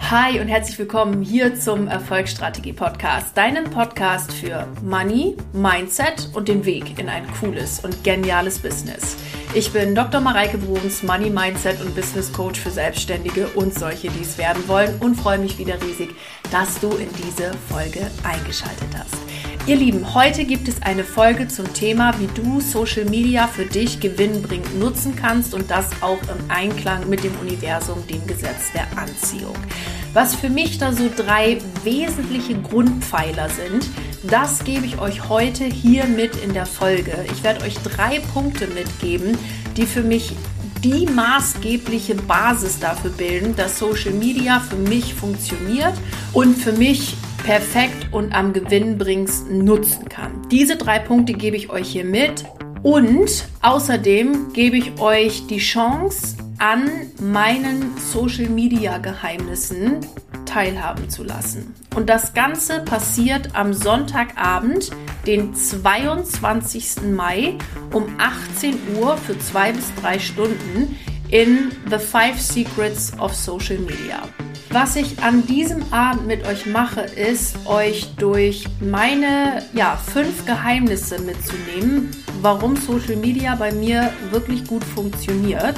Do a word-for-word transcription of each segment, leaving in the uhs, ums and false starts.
Hi und herzlich willkommen hier zum Erfolgsstrategie-Podcast, deinem Podcast für Money, Mindset und den Weg in ein cooles und geniales Business. Ich bin Doktor Mareike Bruns, Money, Mindset und Business Coach für Selbstständige und solche, die es werden wollen, und freue mich wieder riesig, dass du in diese Folge eingeschaltet hast. Ihr Lieben, heute gibt es eine Folge zum Thema, wie du Social Media für dich gewinnbringend nutzen kannst und das auch im Einklang mit dem Universum, dem Gesetz der Anziehung. Was für mich da so drei wesentliche Grundpfeiler sind, das gebe ich euch heute hier mit in der Folge. Ich werde euch drei Punkte mitgeben, die für mich die maßgebliche Basis dafür bilden, dass Social Media für mich funktioniert und für mich perfekt und am gewinnbringendsten nutzen kann. Diese drei Punkte gebe ich euch hier mit und außerdem gebe ich euch die Chance, an meinen Social Media Geheimnissen teilhaben zu lassen. Und das Ganze passiert am Sonntagabend, den zweiundzwanzigsten Mai um achtzehn Uhr für zwei bis drei Stunden in The Five Secrets of Social Media. Was ich an diesem Abend mit euch mache, ist, euch durch meine ja, fünf Geheimnisse mitzunehmen, warum Social Media bei mir wirklich gut funktioniert.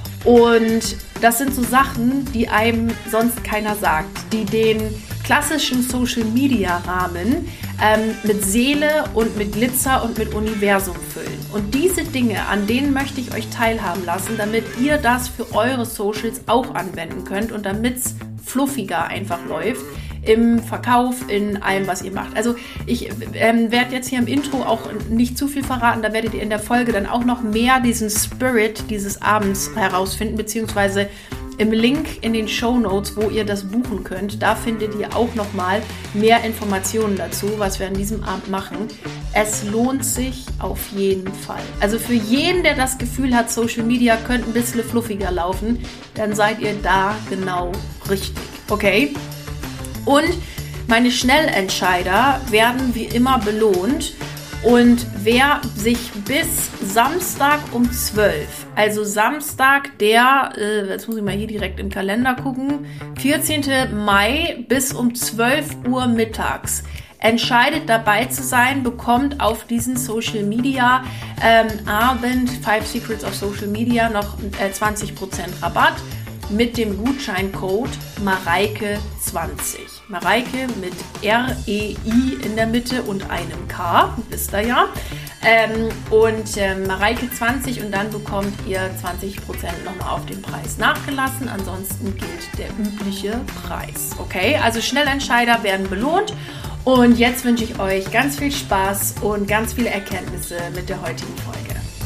Und das sind so Sachen, die einem sonst keiner sagt, die den klassischen Social-Media-Rahmen ähm, mit Seele und mit Glitzer und mit Universum füllen. Und diese Dinge, an denen möchte ich euch teilhaben lassen, damit ihr das für eure Socials auch anwenden könnt und damit es fluffiger einfach läuft im Verkauf, in allem, was ihr macht. Also ich ähm, werde jetzt hier im Intro auch nicht zu viel verraten, da werdet ihr in der Folge dann auch noch mehr diesen Spirit dieses Abends herausfinden, beziehungsweise im Link in den Shownotes, wo ihr das buchen könnt, da findet ihr auch nochmal mehr Informationen dazu, was wir an diesem Abend machen. Es lohnt sich auf jeden Fall. Also für jeden, der das Gefühl hat, Social Media könnte ein bisschen fluffiger laufen, dann seid ihr da genau richtig. Okay? Und meine Schnellentscheider werden wie immer belohnt. Und wer sich bis Samstag um zwölf, also Samstag, der, äh, jetzt muss ich mal hier direkt im Kalender gucken, vierzehnten Mai bis um zwölf Uhr mittags, entscheidet dabei zu sein, bekommt auf diesen Social Media ähm, Abend Five Secrets of Social Media noch äh, zwanzig Prozent Rabatt mit dem Gutscheincode Mareike zwanzig. Mareike mit R E I in der Mitte und einem K, wisst ihr ja. Ähm, und äh, Mareike zwanzig und dann bekommt ihr zwanzig Prozent nochmal auf den Preis nachgelassen. Ansonsten gilt der übliche Preis. Okay, also Schnellentscheider werden belohnt. Und jetzt wünsche ich euch ganz viel Spaß und ganz viele Erkenntnisse mit der heutigen Folge.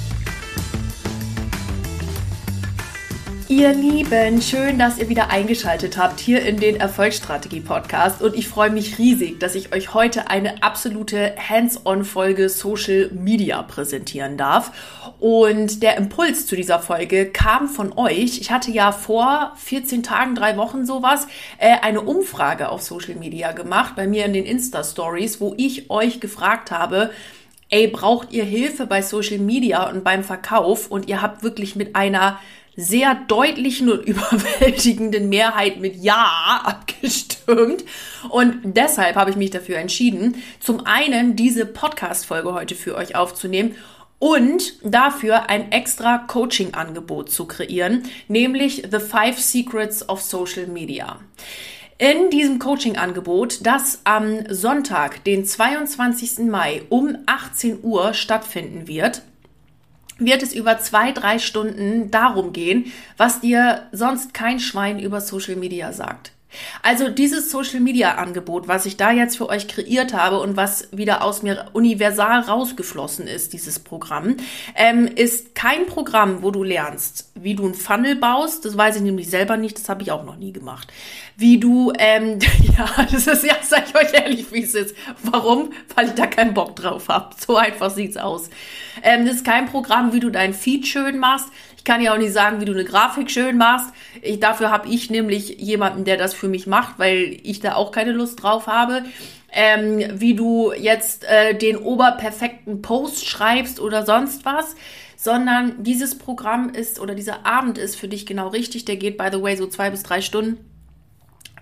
Ihr Lieben, schön, dass ihr wieder eingeschaltet habt hier in den Erfolgsstrategie-Podcast und ich freue mich riesig, dass ich euch heute eine absolute Hands-on-Folge Social Media präsentieren darf. Und der Impuls zu dieser Folge kam von euch. Ich hatte ja vor vierzehn Tagen, drei Wochen sowas, äh, eine Umfrage auf Social Media gemacht, bei mir in den Insta-Stories, wo ich euch gefragt habe, ey, braucht ihr Hilfe bei Social Media und beim Verkauf? Und ihr habt wirklich mit einer sehr deutlichen und überwältigenden Mehrheit mit Ja abgestimmt. Und deshalb habe ich mich dafür entschieden, zum einen diese Podcast-Folge heute für euch aufzunehmen und dafür ein extra Coaching-Angebot zu kreieren, nämlich The Five Secrets of Social Media. In diesem Coaching-Angebot, das am Sonntag, den zweiundzwanzigsten Mai um achtzehn Uhr stattfinden wird, wird es über zwei, drei Stunden darum gehen, was dir sonst kein Schwein über Social Media sagt. Also dieses Social Media Angebot, was ich da jetzt für euch kreiert habe und was wieder aus mir universal rausgeflossen ist, dieses Programm, ähm, ist kein Programm, wo du lernst, wie du einen Funnel baust. Das weiß ich nämlich selber nicht, das habe ich auch noch nie gemacht. Wie du, ähm, ja, das ist, ja, sag ich euch ehrlich, wie es ist. Warum? Weil ich da keinen Bock drauf habe. So einfach sieht's aus. Ähm, das ist kein Programm, wie du dein Feed schön machst. Ich kann ja auch nicht sagen, wie du eine Grafik schön machst. Ich, dafür habe ich nämlich jemanden, der das für mich macht, weil ich da auch keine Lust drauf habe. Ähm, wie du jetzt äh, den oberperfekten Post schreibst oder sonst was. Sondern dieses Programm ist oder dieser Abend ist für dich genau richtig. Der geht, by the way, so zwei bis drei Stunden.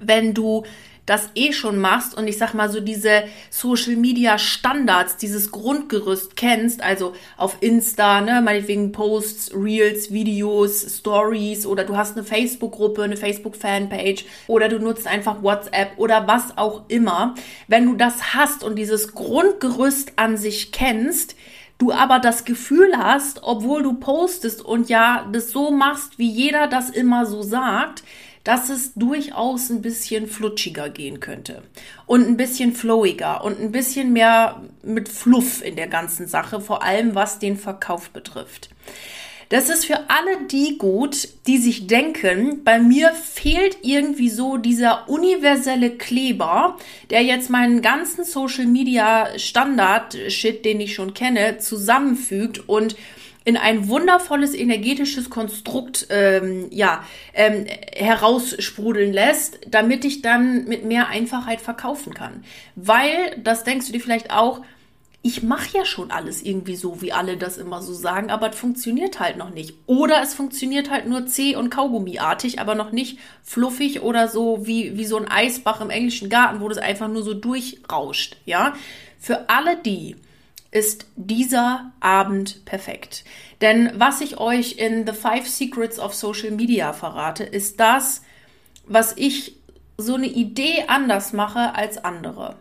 wenn du das eh schon machst und ich sag mal so diese Social Media Standards, dieses Grundgerüst kennst, also auf Insta, ne, meinetwegen Posts, Reels, Videos, Stories oder du hast eine Facebook-Gruppe, eine Facebook-Fanpage oder du nutzt einfach WhatsApp oder was auch immer. Wenn du das hast und dieses Grundgerüst an sich kennst, du aber das Gefühl hast, obwohl du postest und ja das so machst, wie jeder das immer so sagt, dass es durchaus ein bisschen flutschiger gehen könnte und ein bisschen flowiger und ein bisschen mehr mit Fluff in der ganzen Sache, vor allem was den Verkauf betrifft. Das ist für alle die gut, die sich denken, bei mir fehlt irgendwie so dieser universelle Kleber, der jetzt meinen ganzen Social Media Standard Shit, den ich schon kenne, zusammenfügt und in ein wundervolles energetisches Konstrukt ähm, ja, ähm, heraussprudeln lässt, damit ich dann mit mehr Einfachheit verkaufen kann. Weil, das denkst du dir vielleicht auch, ich mache ja schon alles irgendwie so, wie alle das immer so sagen, aber es funktioniert halt noch nicht. Oder es funktioniert halt nur zäh und kaugummiartig, aber noch nicht fluffig oder so wie, wie so ein Eisbach im englischen Garten, wo das einfach nur so durchrauscht. Ja? Für alle die ist dieser Abend perfekt. Denn was ich euch in The Five Secrets of Social Media verrate, ist das, was ich so eine Idee anders mache als andere.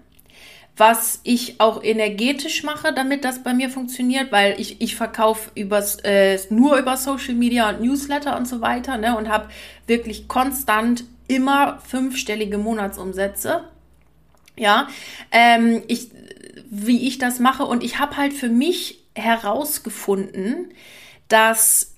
Was ich auch energetisch mache, damit das bei mir funktioniert, weil ich, ich verkaufe übers, äh, nur über Social Media und Newsletter und so weiter, ne, und habe wirklich konstant immer fünfstellige Monatsumsätze. Ja, ähm, ich wie ich das mache. Und ich habe halt für mich herausgefunden, dass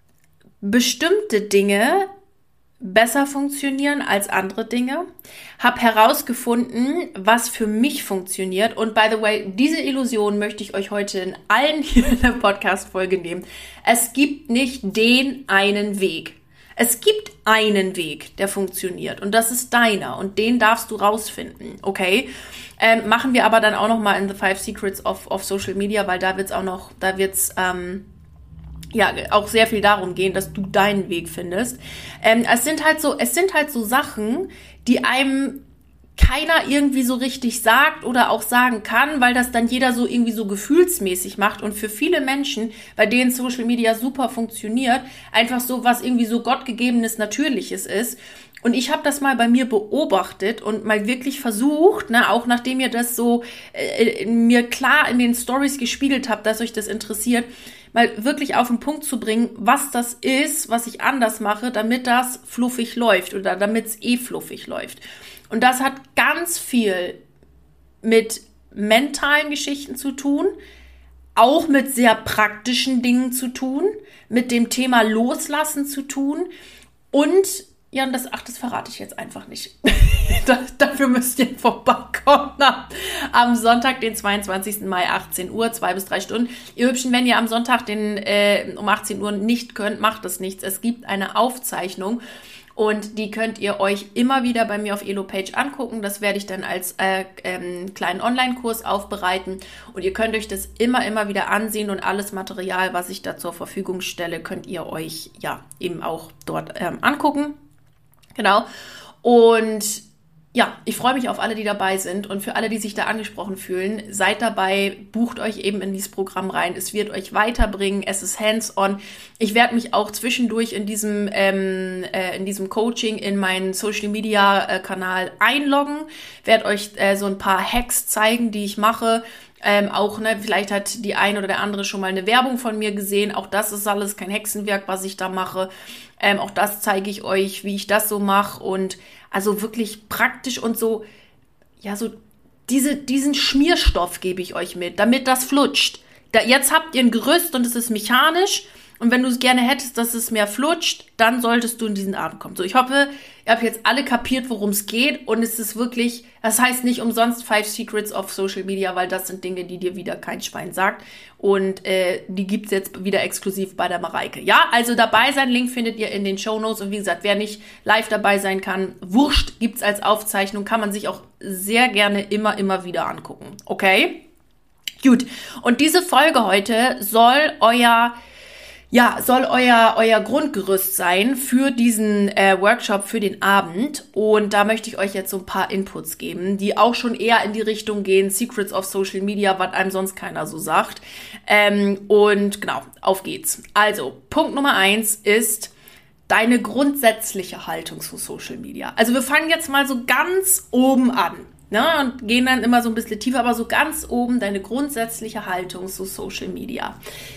bestimmte Dinge besser funktionieren als andere Dinge. Habe herausgefunden, was für mich funktioniert. Und by the way, diese Illusion möchte ich euch heute in allen hier in der Podcast-Folge nehmen. Es gibt nicht den einen Weg. Es gibt einen Weg, der funktioniert und das ist deiner und den darfst du rausfinden, okay? Ähm, machen wir aber dann auch noch mal in The Five Secrets of, of Social Media, weil da wird's auch noch, da wird's ähm, ja auch sehr viel darum gehen, dass du deinen Weg findest. Ähm, es sind halt so, es sind halt so Sachen, die einem keiner irgendwie so richtig sagt oder auch sagen kann, weil das dann jeder so irgendwie so gefühlsmäßig macht und für viele Menschen, bei denen Social Media super funktioniert, einfach so was irgendwie so gottgegebenes, Natürliches ist. Und ich habe das mal bei mir beobachtet und mal wirklich versucht, ne, auch nachdem ihr das so äh, mir klar in den Stories gespiegelt habt, dass euch das interessiert, mal wirklich auf den Punkt zu bringen, was das ist, was ich anders mache, damit das fluffig läuft oder damit es eh fluffig läuft. Und das hat ganz viel mit mentalen Geschichten zu tun, auch mit sehr praktischen Dingen zu tun, mit dem Thema Loslassen zu tun und, ja, und das, ach, das verrate ich jetzt einfach nicht. das, dafür müsst ihr vorbeikommen am Sonntag, den zweiundzwanzigsten Mai, achtzehn Uhr, zwei bis drei Stunden. Ihr Hübschen, wenn ihr am Sonntag den äh, um achtzehn Uhr nicht könnt, macht das nichts. Es gibt eine Aufzeichnung. Und die könnt ihr euch immer wieder bei mir auf Elopage angucken. Das werde ich dann als äh, ähm, kleinen Online-Kurs aufbereiten. Und ihr könnt euch das immer, immer wieder ansehen. Und alles Material, was ich da zur Verfügung stelle, könnt ihr euch ja eben auch dort ähm, angucken. Genau. Und ja, ich freue mich auf alle, die dabei sind. Und für alle, die sich da angesprochen fühlen, seid dabei, bucht euch eben in dieses Programm rein. Es wird euch weiterbringen. Es ist hands-on. Ich werde mich auch zwischendurch in diesem, ähm, äh, in diesem Coaching in meinen Social-Media-Kanal einloggen. Werde euch äh, so ein paar Hacks zeigen, die ich mache. Ähm, auch, ne, vielleicht hat die eine oder der andere schon mal eine Werbung von mir gesehen. Auch das ist alles kein Hexenwerk, was ich da mache. Ähm, auch das zeige ich euch, wie ich das so mache. Und also wirklich praktisch und so, ja, so diese, diesen Schmierstoff gebe ich euch mit, damit das flutscht. Da, jetzt habt ihr ein Gerüst und es ist mechanisch. Und wenn du es gerne hättest, dass es mehr flutscht, dann solltest du in diesen Abend kommen. So, ich hoffe, ihr habt jetzt alle kapiert, worum es geht. Und es ist wirklich, das heißt nicht umsonst Five Secrets of Social Media, weil das sind Dinge, die dir wieder kein Schwein sagt. Und äh, die gibt's jetzt wieder exklusiv bei der Mareike. Ja, also dabei sein, Link findet ihr in den Shownotes. Und wie gesagt, wer nicht live dabei sein kann, wurscht, gibt's als Aufzeichnung. Kann man sich auch sehr gerne immer, immer wieder angucken. Okay? Gut. Und diese Folge heute soll euer... ja, soll euer, euer Grundgerüst sein für diesen äh, Workshop, für den Abend. Und da möchte ich euch jetzt so ein paar Inputs geben, die auch schon eher in die Richtung gehen, Secrets of Social Media, was einem sonst keiner so sagt. Ähm, und genau, auf geht's. Also, Punkt Nummer eins ist deine grundsätzliche Haltung zu Social Media. Also wir fangen jetzt mal so ganz oben an, ne, und gehen dann immer so ein bisschen tiefer, aber so ganz oben deine grundsätzliche Haltung zu Social Media.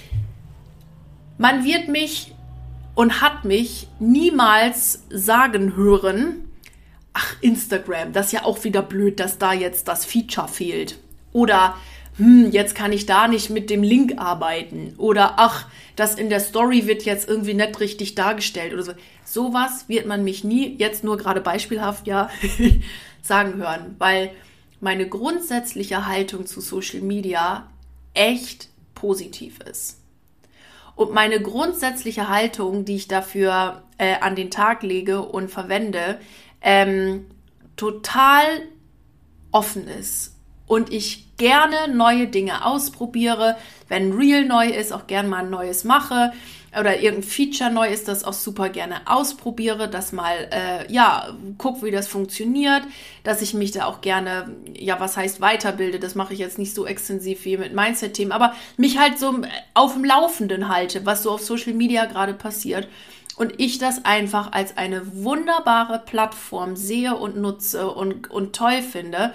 Man wird mich und hat mich niemals sagen hören, ach, Instagram, das ist ja auch wieder blöd, dass da jetzt das Feature fehlt. Oder, hm, jetzt kann ich da nicht mit dem Link arbeiten. Oder, ach, das in der Story wird jetzt irgendwie nicht richtig dargestellt oder so. Sowas wird man mich nie, jetzt nur gerade beispielhaft, ja, sagen hören, weil meine grundsätzliche Haltung zu Social Media echt positiv ist. Und meine grundsätzliche Haltung, die ich dafür äh, an den Tag lege und verwende, ähm, total offen ist. Und ich gerne neue Dinge ausprobiere. Wenn ein Reel neu ist, auch gerne mal ein neues mache. Oder irgendein Feature neu ist, das auch super gerne ausprobiere. Das mal, äh, ja, guck, wie das funktioniert. Dass ich mich da auch gerne, ja, was heißt weiterbilde. Das mache ich jetzt nicht so extensiv wie mit Mindset-Themen. Aber mich halt so auf dem Laufenden halte, was so auf Social Media gerade passiert. Und ich das einfach als eine wunderbare Plattform sehe und nutze und, und toll finde,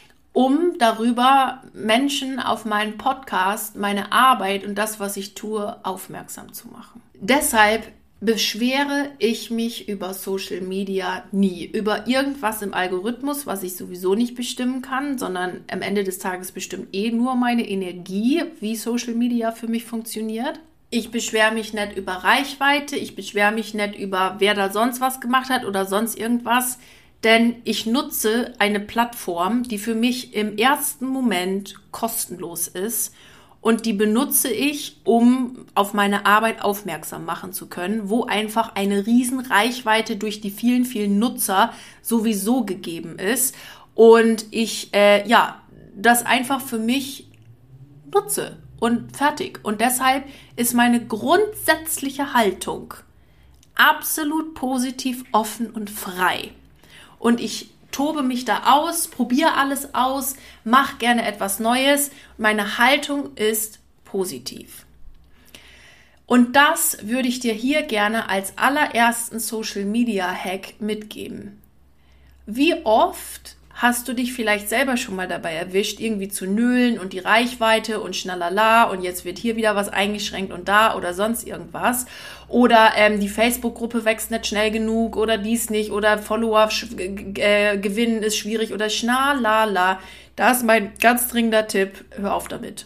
um darüber Menschen auf meinen Podcast, meine Arbeit und das, was ich tue, aufmerksam zu machen. Deshalb beschwere ich mich über Social Media nie, über irgendwas im Algorithmus, was ich sowieso nicht bestimmen kann, sondern am Ende des Tages bestimmt eh nur meine Energie, wie Social Media für mich funktioniert. Ich beschwere mich nicht über Reichweite, ich beschwere mich nicht über, wer da sonst was gemacht hat oder sonst irgendwas. Denn ich nutze eine Plattform, die für mich im ersten Moment kostenlos ist und die benutze ich, um auf meine Arbeit aufmerksam machen zu können, wo einfach eine riesen Reichweite durch die vielen, vielen Nutzer sowieso gegeben ist und ich, äh, ja, das einfach für mich nutze und fertig. Und deshalb ist meine grundsätzliche Haltung absolut positiv, offen und frei. Und ich tobe mich da aus, probiere alles aus, mache gerne etwas Neues. Meine Haltung ist positiv. Und das würde ich dir hier gerne als allerersten Social-Media-Hack mitgeben. Wie oft hast du dich vielleicht selber schon mal dabei erwischt, irgendwie zu nölen und die Reichweite und schnalala und jetzt wird hier wieder was eingeschränkt und da oder sonst irgendwas. Oder ähm, die Facebook-Gruppe wächst nicht schnell genug oder dies nicht oder Follower äh, gewinnen ist schwierig oder schnalala. Da ist mein ganz dringender Tipp, hör auf damit.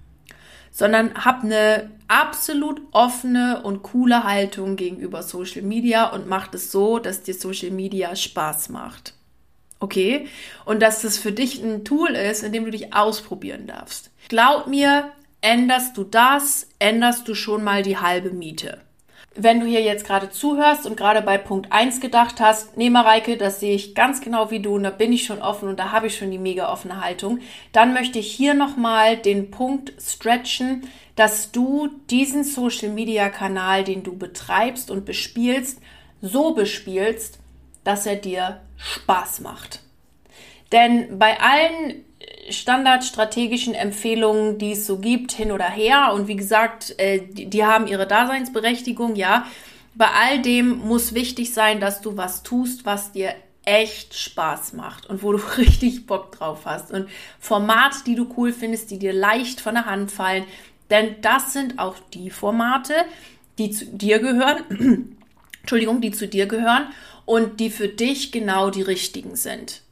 Sondern hab eine absolut offene und coole Haltung gegenüber Social Media und mach es so, dass dir Social Media Spaß macht. Okay? Und dass das für dich ein Tool ist, in dem du dich ausprobieren darfst. Glaub mir, änderst du das, änderst du schon mal die halbe Miete. Wenn du hier jetzt gerade zuhörst und gerade bei Punkt eins gedacht hast, nee Mareike, das sehe ich ganz genau wie du und da bin ich schon offen und da habe ich schon die mega offene Haltung, dann möchte ich hier nochmal den Punkt stretchen, dass du diesen Social-Media-Kanal, den du betreibst und bespielst, so bespielst, dass er dir Spaß macht. Denn bei allen standardstrategischen Empfehlungen, die es so gibt, hin oder her, und wie gesagt, äh, die, die haben ihre Daseinsberechtigung, ja, bei all dem muss wichtig sein, dass du was tust, was dir echt Spaß macht und wo du richtig Bock drauf hast und Formate, die du cool findest, die dir leicht von der Hand fallen, denn das sind auch die Formate, die zu dir gehören, Entschuldigung, die zu dir gehören und die für dich genau die richtigen sind.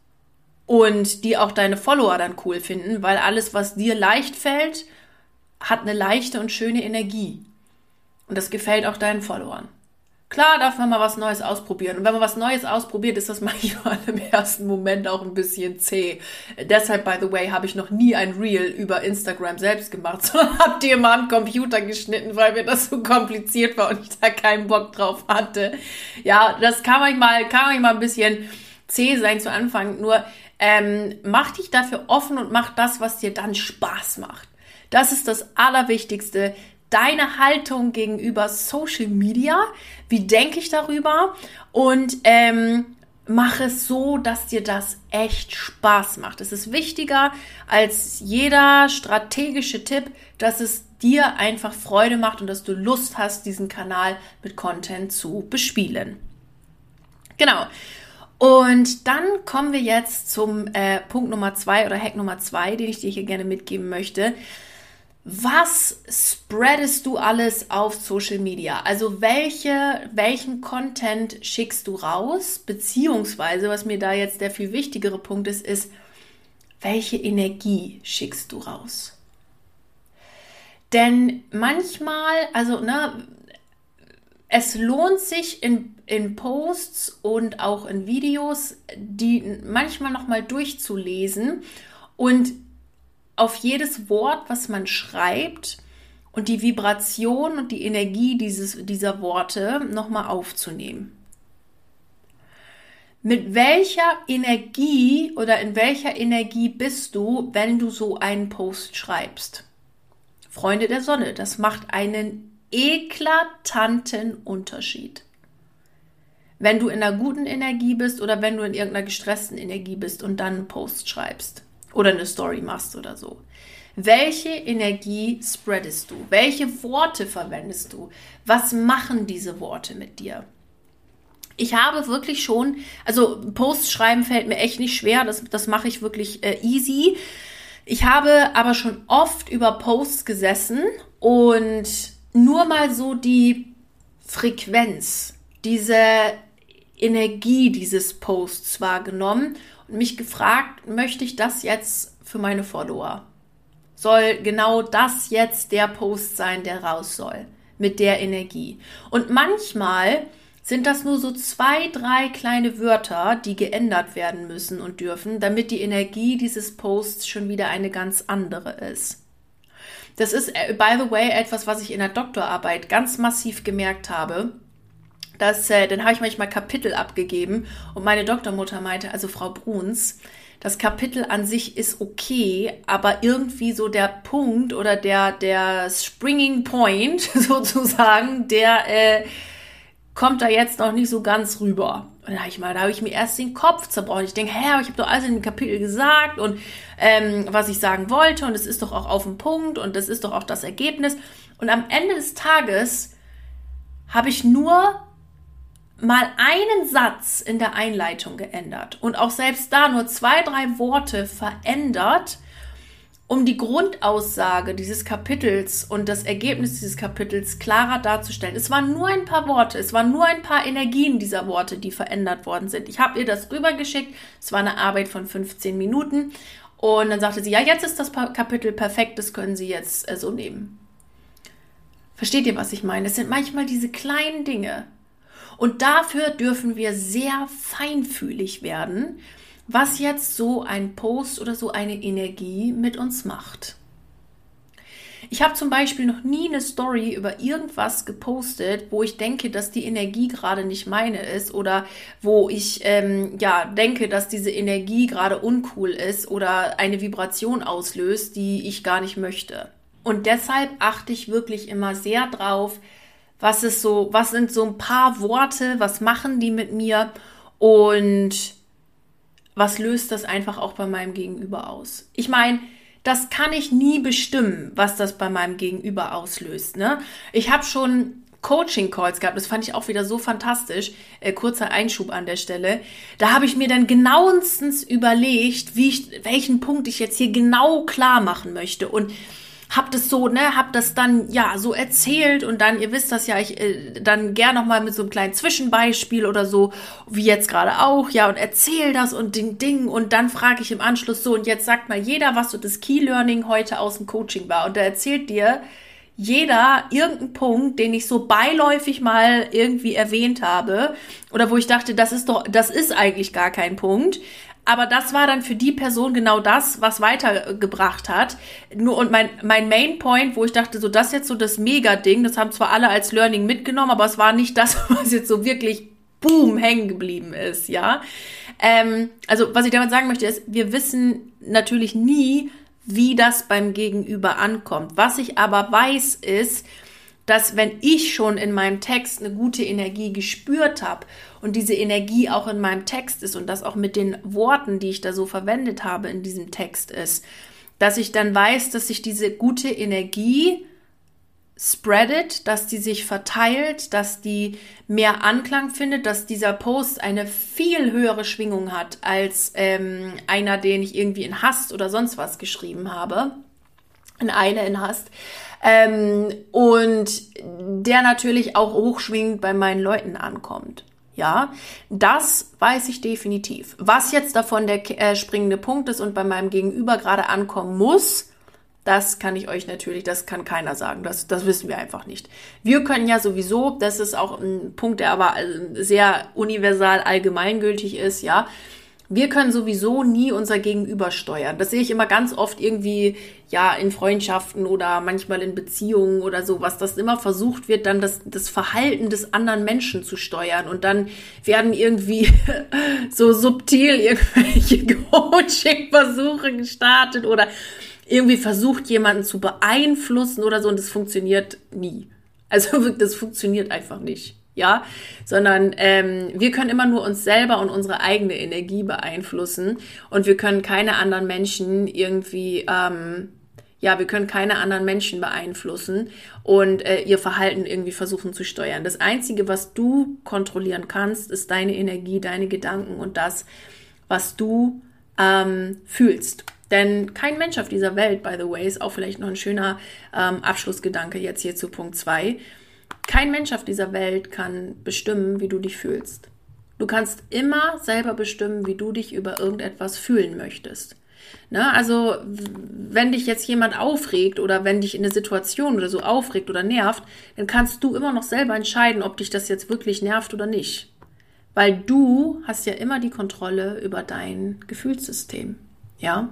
Und die auch deine Follower dann cool finden, weil alles, was dir leicht fällt, hat eine leichte und schöne Energie. Und das gefällt auch deinen Followern. Klar darf man mal was Neues ausprobieren. Und wenn man was Neues ausprobiert, ist das manchmal im ersten Moment auch ein bisschen zäh. Deshalb, by the way, habe ich noch nie ein Reel über Instagram selbst gemacht, sondern habe die immer am Computer geschnitten, weil mir das so kompliziert war und ich da keinen Bock drauf hatte. Ja, das kann manchmal, kann manchmal ein bisschen zäh sein zu Anfang. Nur ähm, mach dich dafür offen und mach das, was dir dann Spaß macht. Das ist das Allerwichtigste. deine Haltung gegenüber Social Media, wie denke ich darüber und ähm, mach es so, dass dir das echt Spaß macht. Es ist wichtiger als jeder strategische Tipp, dass es dir einfach Freude macht und dass du Lust hast, diesen Kanal mit Content zu bespielen. Genau. Und dann kommen wir jetzt zum äh, Punkt Nummer zwei oder Hack Nummer zwei, den ich dir hier gerne mitgeben möchte. Was spreadest du alles auf Social Media? Also welche, welchen Content schickst du raus? Beziehungsweise, was mir da jetzt der viel wichtigere Punkt ist, ist, welche Energie schickst du raus? Denn manchmal, also ne, es lohnt sich in, in Posts und auch in Videos, die manchmal nochmal durchzulesen und auf jedes Wort, was man schreibt und die Vibration und die Energie dieses, dieser Worte nochmal aufzunehmen. Mit welcher Energie oder in welcher Energie bist du, wenn du so einen Post schreibst? Freunde der Sonne, das macht einen eklatanten Unterschied. Wenn du in einer guten Energie bist oder wenn du in irgendeiner gestressten Energie bist und dann einen Post schreibst. Oder eine Story machst oder so. Welche Energie spreadest du? Welche Worte verwendest du? Was machen diese Worte mit dir? Ich habe wirklich schon, also Posts schreiben fällt mir echt nicht schwer, das, das mache ich wirklich äh, easy. Ich habe aber schon oft über Posts gesessen und nur mal so die Frequenz, diese Energie dieses Posts wahrgenommen und mich gefragt, möchte ich das jetzt für meine Follower? Soll genau das jetzt der Post sein, der raus soll, mit der Energie? Und manchmal sind das nur so zwei, drei kleine Wörter, die geändert werden müssen und dürfen, damit die Energie dieses Posts schon wieder eine ganz andere ist. Das ist, by the way, etwas, was ich in der Doktorarbeit ganz massiv gemerkt habe. Das, äh, dann habe ich manchmal Kapitel abgegeben und meine Doktormutter meinte, also Frau Bruns, das Kapitel an sich ist okay, aber irgendwie so der Punkt oder der, der Springing Point sozusagen, der äh, kommt da jetzt noch nicht so ganz rüber. Und da habe ich mal, da habe ich mir erst den Kopf zerbrochen. Ich denke, hä, ich habe doch alles in dem Kapitel gesagt und ähm, was ich sagen wollte und es ist doch auch auf den Punkt und das ist doch auch das Ergebnis. Und am Ende des Tages habe ich nur mal einen Satz in der Einleitung geändert und auch selbst da nur zwei, drei Worte verändert, um die Grundaussage dieses Kapitels und das Ergebnis dieses Kapitels klarer darzustellen. Es waren nur ein paar Worte, es waren nur ein paar Energien dieser Worte, die verändert worden sind. Ich habe ihr das rübergeschickt, es war eine Arbeit von fünfzehn Minuten und dann sagte sie, ja, jetzt ist das Kapitel perfekt, das können Sie jetzt äh, so nehmen. Versteht ihr, was ich meine? Es sind manchmal diese kleinen Dinge. Und dafür dürfen wir sehr feinfühlig werden, was jetzt so ein Post oder so eine Energie mit uns macht. Ich habe zum Beispiel noch nie eine Story über irgendwas gepostet, wo ich denke, dass die Energie gerade nicht meine ist oder wo ich ähm, ja denke, dass diese Energie gerade uncool ist oder eine Vibration auslöst, die ich gar nicht möchte. Und deshalb achte ich wirklich immer sehr drauf, was ist so, was sind so ein paar Worte, was machen die mit mir und was löst das einfach auch bei meinem Gegenüber aus? Ich meine, das kann ich nie bestimmen, was das bei meinem Gegenüber auslöst. Ne? Ich habe schon Coaching-Calls gehabt, das fand ich auch wieder so fantastisch. Äh, kurzer Einschub an der Stelle. Da habe ich mir dann genauestens überlegt, wie ich, welchen Punkt ich jetzt hier genau klar machen möchte und hab das so, ne, hab das dann, ja, so erzählt und dann, ihr wisst das ja, ich äh, dann gern nochmal mit so einem kleinen Zwischenbeispiel oder so, wie jetzt gerade auch, ja, und erzähl das und Ding, Ding und dann frage ich im Anschluss so und jetzt sagt mal jeder, was so das Key Learning heute aus dem Coaching war und da erzählt dir jeder irgendeinen Punkt, den ich so beiläufig mal irgendwie erwähnt habe oder wo ich dachte, das ist doch, das ist eigentlich gar kein Punkt. Aber das war dann für die Person genau das, was weitergebracht hat. Nur und mein mein Main Point, wo ich dachte, so das ist jetzt so das Mega-Ding, das haben zwar alle als Learning mitgenommen, aber es war nicht das, was jetzt so wirklich boom hängen geblieben ist, ja. Ähm, also was ich damit sagen möchte ist, wir wissen natürlich nie, wie das beim Gegenüber ankommt. Was ich aber weiß, ist, dass wenn ich schon in meinem Text eine gute Energie gespürt habe und diese Energie auch in meinem Text ist und das auch mit den Worten, die ich da so verwendet habe in diesem Text ist, dass ich dann weiß, dass sich diese gute Energie spreadet, dass die sich verteilt, dass die mehr Anklang findet, dass dieser Post eine viel höhere Schwingung hat als ähm, einer, den ich irgendwie in Hass oder sonst was geschrieben habe. In eine in Hass. Ähm, und der natürlich auch hochschwingend bei meinen Leuten ankommt. Ja, das weiß ich definitiv. Was jetzt davon der äh, springende Punkt ist und bei meinem Gegenüber gerade ankommen muss, das kann ich euch natürlich, das kann keiner sagen, das, das wissen wir einfach nicht. Wir können ja sowieso, das ist auch ein Punkt, der aber sehr universal allgemeingültig ist, ja, wir können sowieso nie unser Gegenüber steuern. Das sehe ich immer ganz oft irgendwie, ja, in Freundschaften oder manchmal in Beziehungen oder sowas, dass immer versucht wird, dann das, das Verhalten des anderen Menschen zu steuern. Und dann werden irgendwie so subtil irgendwelche Coaching-Versuche gestartet oder irgendwie versucht, jemanden zu beeinflussen oder so. Und das funktioniert nie. Also das funktioniert einfach nicht. Ja, sondern ähm, wir können immer nur uns selber und unsere eigene Energie beeinflussen und wir können keine anderen Menschen irgendwie, ähm, ja, wir können keine anderen Menschen beeinflussen und äh, ihr Verhalten irgendwie versuchen zu steuern. Das Einzige, was du kontrollieren kannst, ist deine Energie, deine Gedanken und das, was du ähm, fühlst. Denn kein Mensch auf dieser Welt, by the way, ist auch vielleicht noch ein schöner ähm, Abschlussgedanke jetzt hier zu Punkt zwei. Kein Mensch auf dieser Welt kann bestimmen, wie du dich fühlst. Du kannst immer selber bestimmen, wie du dich über irgendetwas fühlen möchtest. Ne? Also, wenn dich jetzt jemand aufregt oder wenn dich in eine Situation oder so aufregt oder nervt, dann kannst du immer noch selber entscheiden, ob dich das jetzt wirklich nervt oder nicht. Weil du hast ja immer die Kontrolle über dein Gefühlssystem. Ja?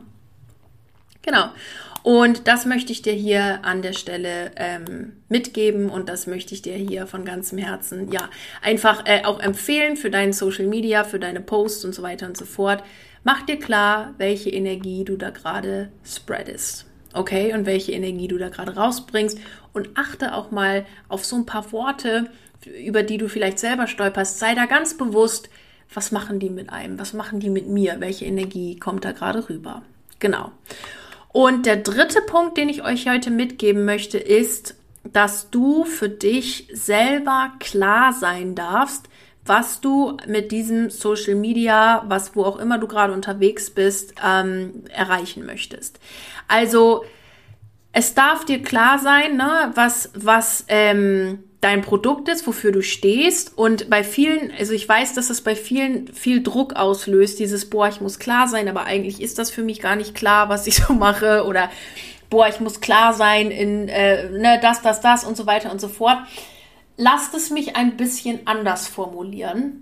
Genau. Und das möchte ich dir hier an der Stelle ähm, mitgeben und das möchte ich dir hier von ganzem Herzen, ja, einfach äh, auch empfehlen für deinen Social Media, für deine Posts und so weiter und so fort. Mach dir klar, welche Energie du da gerade spreadest, okay? Und welche Energie du da gerade rausbringst und achte auch mal auf so ein paar Worte, über die du vielleicht selber stolperst. Sei da ganz bewusst, was machen die mit einem? Was machen die mit mir? Welche Energie kommt da gerade rüber? Genau. Und der dritte Punkt, den ich euch heute mitgeben möchte, ist, dass du für dich selber klar sein darfst, was du mit diesem Social Media, was wo auch immer du gerade unterwegs bist, ähm, erreichen möchtest. Also es darf dir klar sein, ne, was was ähm, dein Produkt ist, wofür du stehst. Und bei vielen, also ich weiß, dass es bei vielen viel Druck auslöst, dieses, boah, ich muss klar sein, aber eigentlich ist das für mich gar nicht klar, was ich so mache. Oder, boah, ich muss klar sein in äh, ne, das, das, das und so weiter und so fort. Lasst es mich ein bisschen anders formulieren.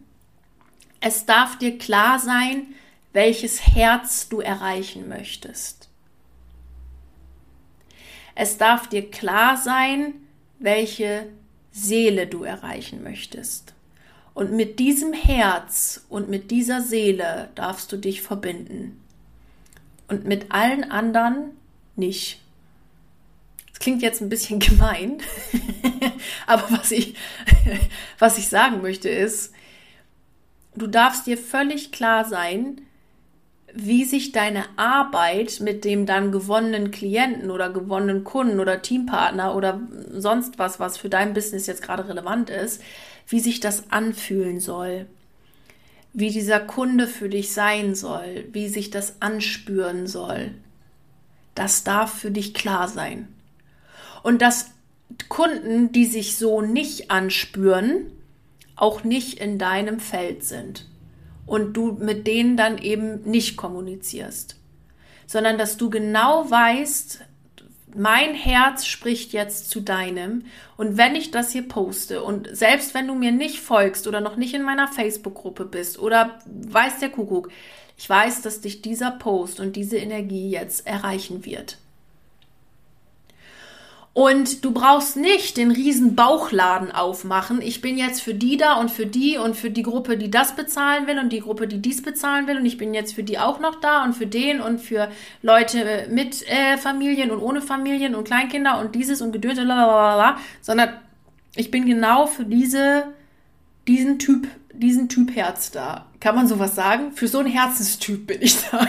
Es darf dir klar sein, welches Herz du erreichen möchtest. Es darf dir klar sein, welche Seele du erreichen möchtest. Und mit diesem Herz und mit dieser Seele darfst du dich verbinden. Und mit allen anderen nicht. Das klingt jetzt ein bisschen gemein, aber was ich, was ich sagen möchte ist, du darfst dir völlig klar sein, wie sich deine Arbeit mit dem dann gewonnenen Klienten oder gewonnenen Kunden oder Teampartner oder sonst was, was für dein Business jetzt gerade relevant ist, wie sich das anfühlen soll, wie dieser Kunde für dich sein soll, wie sich das anspüren soll. Das darf für dich klar sein. Und dass Kunden, die sich so nicht anspüren, auch nicht in deinem Feld sind. Und du mit denen dann eben nicht kommunizierst, sondern dass du genau weißt, mein Herz spricht jetzt zu deinem und wenn ich das hier poste und selbst wenn du mir nicht folgst oder noch nicht in meiner Facebook-Gruppe bist oder weiß der Kuckuck, ich weiß, dass dich dieser Post und diese Energie jetzt erreichen wird. Und du brauchst nicht den riesen Bauchladen aufmachen. Ich bin jetzt für die da und für die und für die Gruppe, die das bezahlen will und die Gruppe, die dies bezahlen will. Und ich bin jetzt für die auch noch da und für den und für Leute mit äh, Familien und ohne Familien und Kleinkinder und dieses und Gedöns, blablabla. Sondern ich bin genau für diese, diesen Typ, diesen Typ Herz da. Kann man sowas sagen? Für so einen Herzenstyp bin ich da.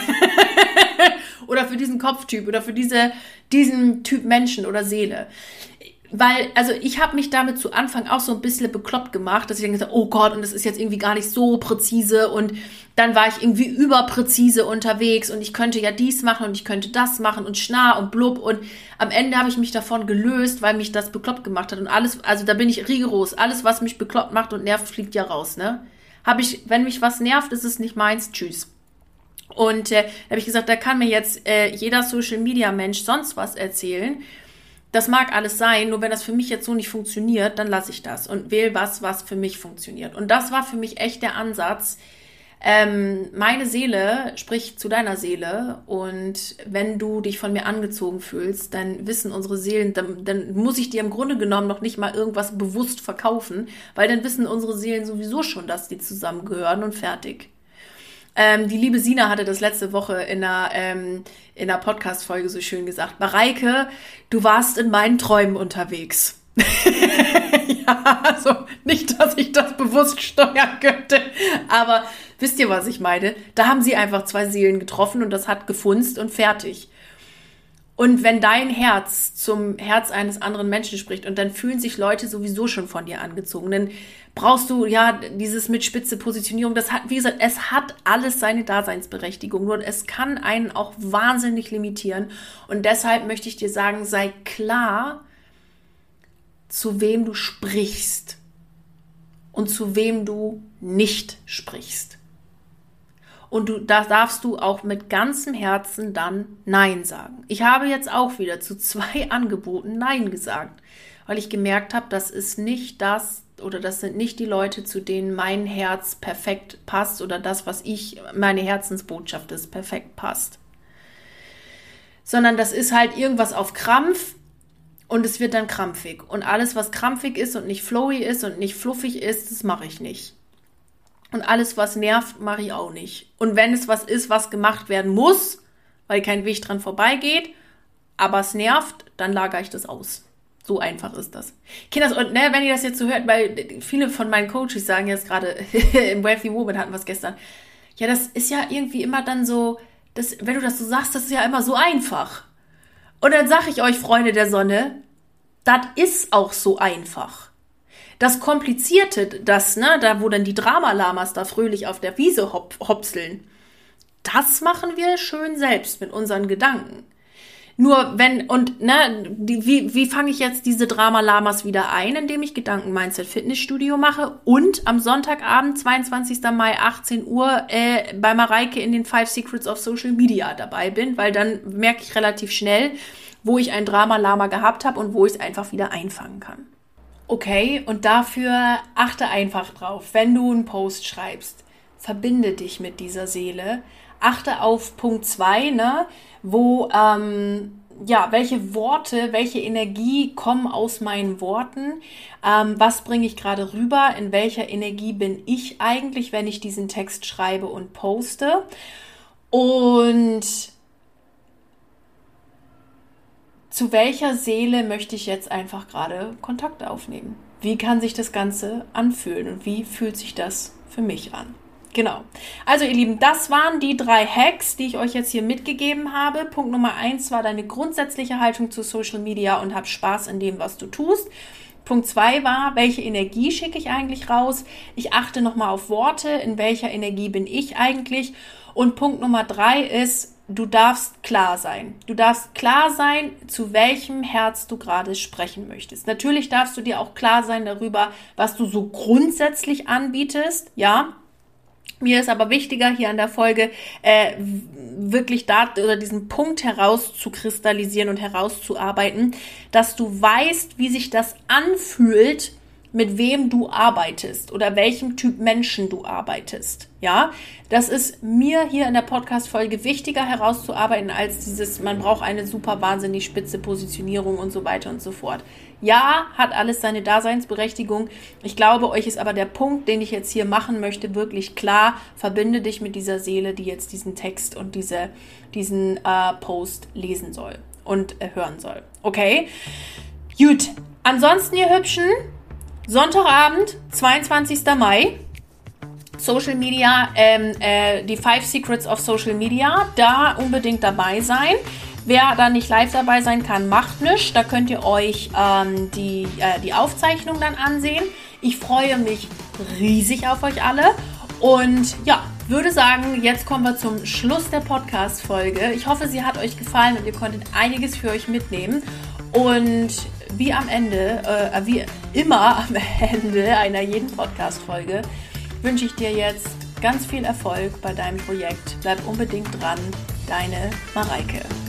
Oder für diesen Kopftyp oder für diese, diesen Typ Menschen oder Seele. Weil, also ich habe mich damit zu Anfang auch so ein bisschen bekloppt gemacht, dass ich dann gesagt habe, oh Gott, und das ist jetzt irgendwie gar nicht so präzise und dann war ich irgendwie überpräzise unterwegs und ich könnte ja dies machen und ich könnte das machen und schnar und blub und am Ende habe ich mich davon gelöst, weil mich das bekloppt gemacht hat und alles, also da bin ich rigoros, alles was mich bekloppt macht und nervt, fliegt ja raus, ne? Habe ich, wenn mich was nervt, ist es nicht meins, tschüss. Und äh, da habe ich gesagt, da kann mir jetzt äh, jeder Social-Media-Mensch sonst was erzählen. Das mag alles sein, nur wenn das für mich jetzt so nicht funktioniert, dann lasse ich das und wähle was, was für mich funktioniert. Und das war für mich echt der Ansatz. Ähm, meine Seele spricht zu deiner Seele und wenn du dich von mir angezogen fühlst, dann wissen unsere Seelen, dann, dann muss ich dir im Grunde genommen noch nicht mal irgendwas bewusst verkaufen, weil dann wissen unsere Seelen sowieso schon, dass die zusammengehören und fertig. Ähm, die liebe Sina hatte das letzte Woche in einer, ähm, in einer Podcast-Folge so schön gesagt. Mareike, du warst in meinen Träumen unterwegs. Ja, also nicht, dass ich das bewusst steuern könnte, aber wisst ihr, was ich meine? Da haben sie einfach zwei Seelen getroffen und das hat gefunzt und fertig. Und wenn dein Herz zum Herz eines anderen Menschen spricht und dann fühlen sich Leute sowieso schon von dir angezogen, dann brauchst du ja dieses mit spitze Positionierung, das hat, wie gesagt, es hat alles seine Daseinsberechtigung, nur es kann einen auch wahnsinnig limitieren und deshalb möchte ich dir sagen, sei klar, zu wem du sprichst und zu wem du nicht sprichst. Und du, da darfst du auch mit ganzem Herzen dann Nein sagen. Ich habe jetzt auch wieder zu zwei Angeboten Nein gesagt, weil ich gemerkt habe, das ist nicht das oder das sind nicht die Leute, zu denen mein Herz perfekt passt oder das, was ich, meine Herzensbotschaft ist, perfekt passt. Sondern das ist halt irgendwas auf Krampf und es wird dann krampfig. Und alles, was krampfig ist und nicht flowy ist und nicht fluffig ist, das mache ich nicht. Und alles, was nervt, mache ich auch nicht. Und wenn es was ist, was gemacht werden muss, weil kein Weg dran vorbeigeht, aber es nervt, dann lagere ich das aus. So einfach ist das. Kinders, und ne, wenn ihr das jetzt so hört, weil viele von meinen Coaches sagen jetzt gerade, im Wealthy Woman hatten wir es gestern, ja, das ist ja irgendwie immer dann so, das, wenn du das so sagst, das ist ja immer so einfach. Und dann sage ich euch, Freunde der Sonne, das ist auch so einfach. Das Komplizierte, das, ne, da wo dann die Dramalamas da fröhlich auf der Wiese hop, hopseln, das machen wir schön selbst mit unseren Gedanken. Nur wenn, und ne, die, wie, wie fange ich jetzt diese Dramalamas wieder ein, indem ich Gedanken-Mindset-Fitnessstudio mache und am Sonntagabend, zweiundzwanzigsten Mai, achtzehn Uhr, äh, bei Mareike in den Five Secrets of Social Media dabei bin, weil dann merke ich relativ schnell, wo ich ein Dramalama gehabt habe und wo ich es einfach wieder einfangen kann. Okay, und dafür achte einfach drauf, wenn du einen Post schreibst, verbinde dich mit dieser Seele, achte auf Punkt zwei, ne, wo, ähm, ja, welche Worte, welche Energie kommen aus meinen Worten, ähm, was bringe ich gerade rüber, in welcher Energie bin ich eigentlich, wenn ich diesen Text schreibe und poste und zu welcher Seele möchte ich jetzt einfach gerade Kontakt aufnehmen? Wie kann sich das Ganze anfühlen und wie fühlt sich das für mich an? Genau. Also ihr Lieben, das waren die drei Hacks, die ich euch jetzt hier mitgegeben habe. Punkt Nummer eins war deine grundsätzliche Haltung zu Social Media und hab Spaß in dem, was du tust. Punkt zwei war, welche Energie schicke ich eigentlich raus? Ich achte nochmal auf Worte, in welcher Energie bin ich eigentlich? Und Punkt Nummer drei ist, du darfst klar sein. Du darfst klar sein, zu welchem Herz du gerade sprechen möchtest. Natürlich darfst du dir auch klar sein darüber, was du so grundsätzlich anbietest, ja. Mir ist aber wichtiger, hier an der Folge äh, wirklich da oder diesen Punkt herauszukristallisieren und herauszuarbeiten, dass du weißt, wie sich das anfühlt, mit wem du arbeitest oder welchem Typ Menschen du arbeitest. Ja, das ist mir hier in der Podcast-Folge wichtiger herauszuarbeiten als dieses, man braucht eine super wahnsinnig spitze Positionierung und so weiter und so fort. Ja, hat alles seine Daseinsberechtigung. Ich glaube, euch ist aber der Punkt, den ich jetzt hier machen möchte, wirklich klar. Verbinde dich mit dieser Seele, die jetzt diesen Text und diese, diesen äh, Post lesen soll und äh, hören soll. Okay? Gut. Ansonsten, ihr Hübschen, Sonntagabend, zweiundzwanzigster Mai, Social Media, ähm, äh, die Five Secrets of Social Media, da unbedingt dabei sein. Wer da nicht live dabei sein kann, macht nichts. Da könnt ihr euch ähm, die, äh, die Aufzeichnung dann ansehen. Ich freue mich riesig auf euch alle. Und ja, würde sagen, jetzt kommen wir zum Schluss der Podcast-Folge. Ich hoffe, sie hat euch gefallen und ihr konntet einiges für euch mitnehmen. Und wie am Ende, äh, wie immer am Ende einer jeden Podcast-Folge, wünsche ich dir jetzt ganz viel Erfolg bei deinem Projekt. Bleib unbedingt dran. Deine Mareike.